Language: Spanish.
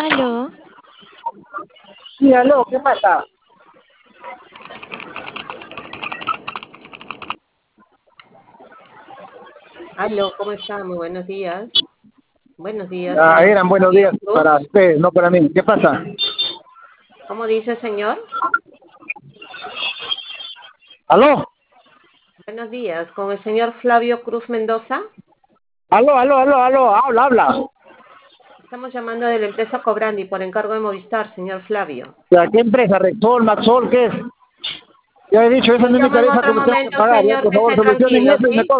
Aló, Sí, aló, ¿qué pasa? Aló, ¿cómo está? Muy buenos días. Buenos días, señor Eran buenos Flavio días para Cruz. usted, no para mí. ¿Qué pasa? ¿Cómo dice, señor? ¿Aló? Buenos días, con el señor Flavio Cruz Mendoza. Aló, habla. Estamos llamando de la empresa Cobrandi por encargo de Movistar, señor Flavio. ¿De qué empresa? ¿Rexol, Maxol, qué es? Ya he dicho, esa Lo no es mi llamo en tarifa que otro me tengo que momento, pagar, ya, señor, por que favor, esté solucionen tranquilo, eso y me ¿sí? cobran.